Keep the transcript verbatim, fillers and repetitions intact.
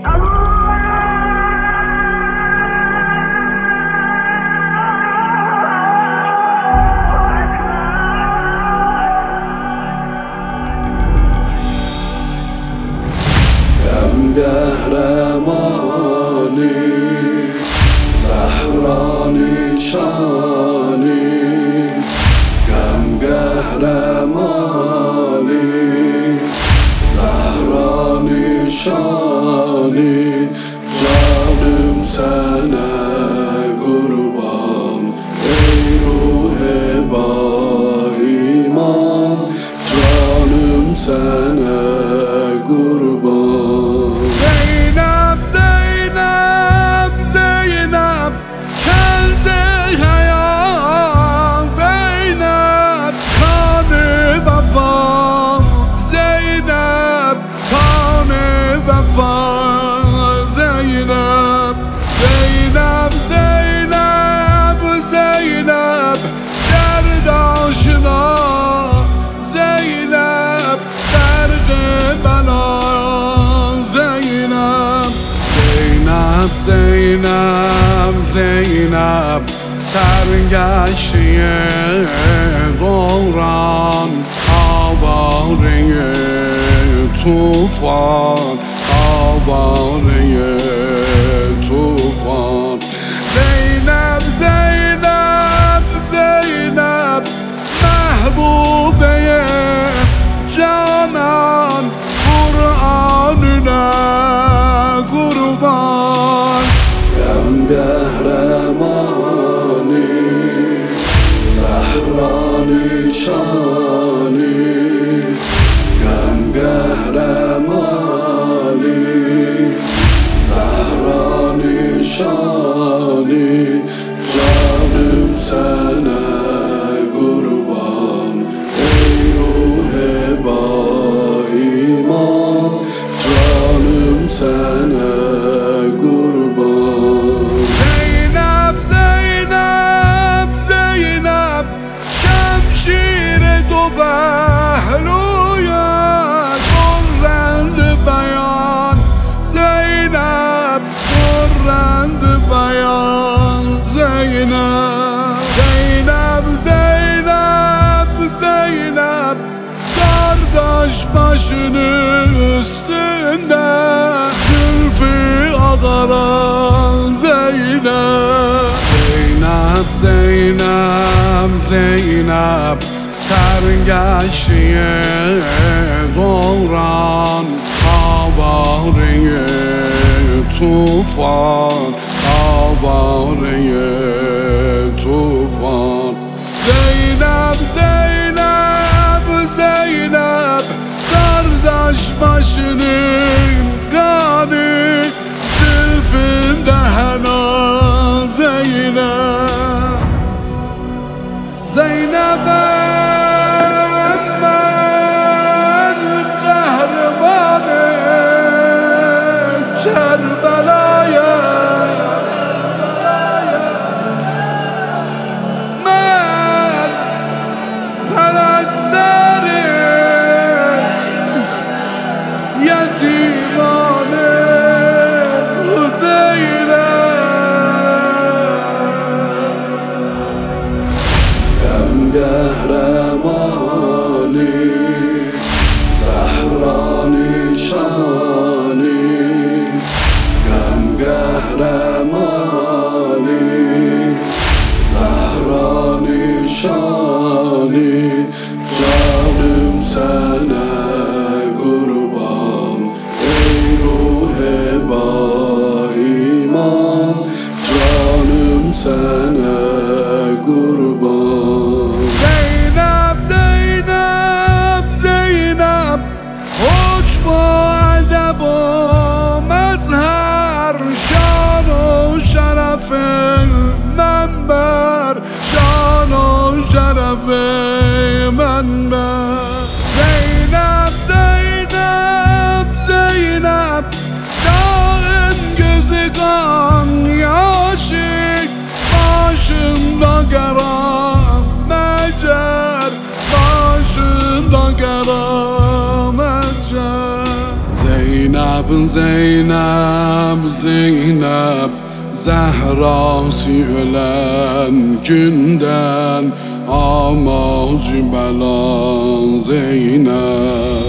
قهرمانی زهرا نشانی غم قهرمانی زهرا نشانی جانم سنه قربان ای روح با ایمان جانم سنه قربان زینب زینب سرگشته دوران آواره توفان آواره توفان زینب زینب زینب محبوبه جانان قرآننا قربان قهرمانی زهرا نشانی غم قهرمانی زهرا نشانی جانم سنه قربان ای روح با ایمان جانم سنه زینب زینب زینب kardeş başının üstünde zülfü adaran Zeynep Zeynep Zeynep Zeynep sergeçliğe doğran havariye tufan havariye tufan Zeynep Zeynep Zeynep kardeş başının kanı zülfünde hena Zeynep Zeynep'e ben kahramanı Kerbela'ya Zeynep, Zeynep Zehrası ölen günden amacı belan Zeynep.